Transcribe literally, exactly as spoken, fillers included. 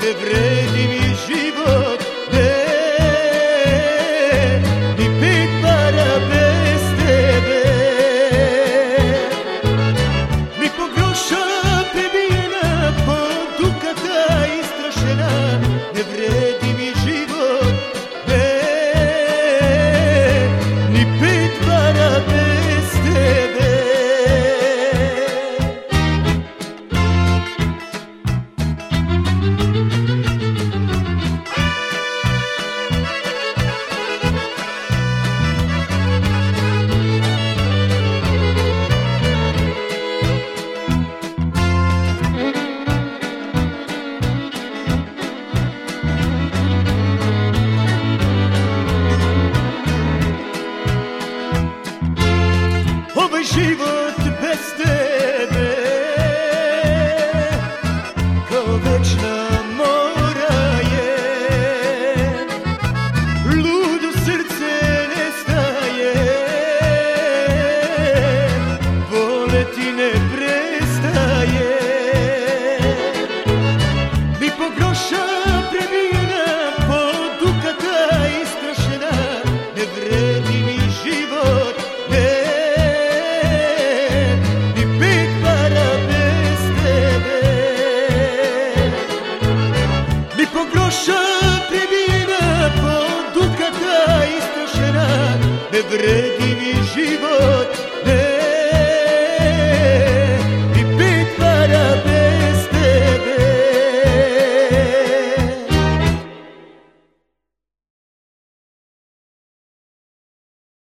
ne vredi mi život, ne, ni pet para bez tebe. Ni po groša prebijena, po dukata istrašena, ne vredi mi život, ne, ni pet para bez tebe. Ovaj život bez tebe kao večna mora je, ludo srce nestaje, voleti ne prestaje. Ni po groša prebijena, po dukata istrašena, ne vredi mi život, ne, groša prebijena, po dukata istrašena, ne vredi mi život.